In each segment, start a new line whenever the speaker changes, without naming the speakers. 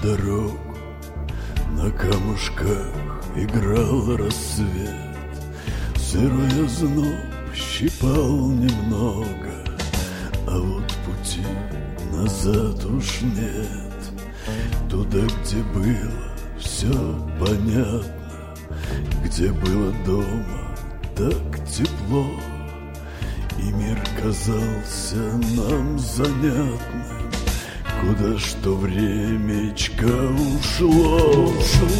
дорогу, на камушках играл рассвет. Сырой озноб щипал немного, а вот пути назад уж нет. Туда, где было все понятно, где было дома так тепло, и мир казался нам занятным. Куда что времечко ушло.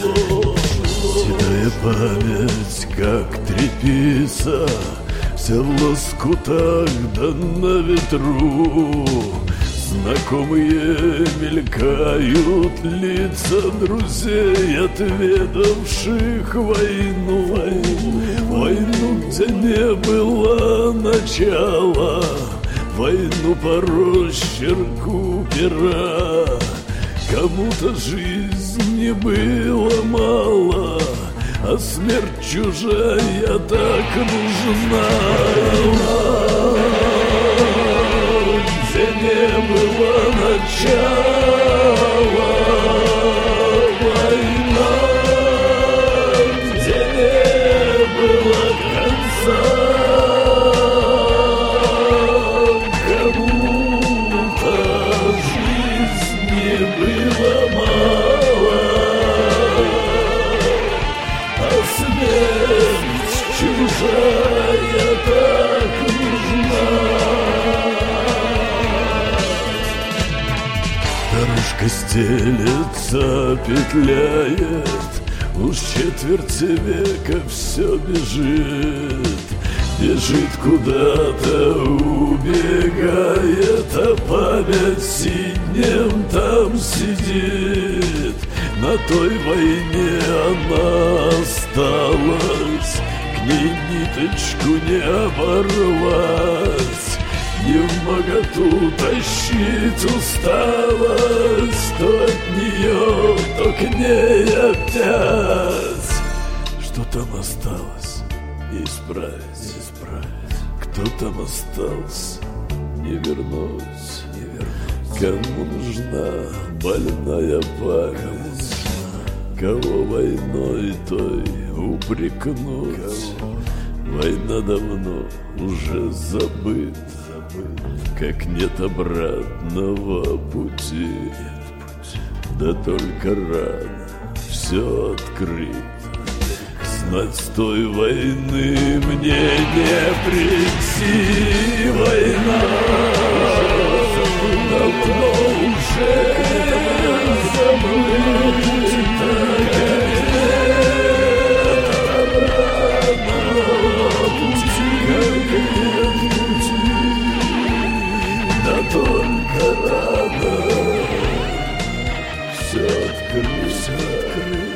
Седая память, как трепица, вся в лоскутах да на ветру. Знакомые мелькают лица друзей, отведавших войну. Войну, где не было начала, войну по росчерку пера. Кому-то жизни было мало, а смерть чужая так нужна. Где не было начала, война, где не было конца. Кому-то жизни было мало, а смерть чужая так нужна. Дорожка стелется, петляет, уж четверти века все бежит. Бежит куда-то, убегает, а память сиднем там сидит. На той войне она осталась, к ней ниточку не оборвать. Не вмоготу тащить усталость, то от нее, то к ней опять. Что там осталось, не исправить. Кто там остался, не вернуть. Кому нужна больная память, кого войной той упрекнуть. Война давно уже забыта, как нет обратного пути. Да только рано все открыто, знать с той войны мне не прийти. Война давно уже забыта, только рано все открыто.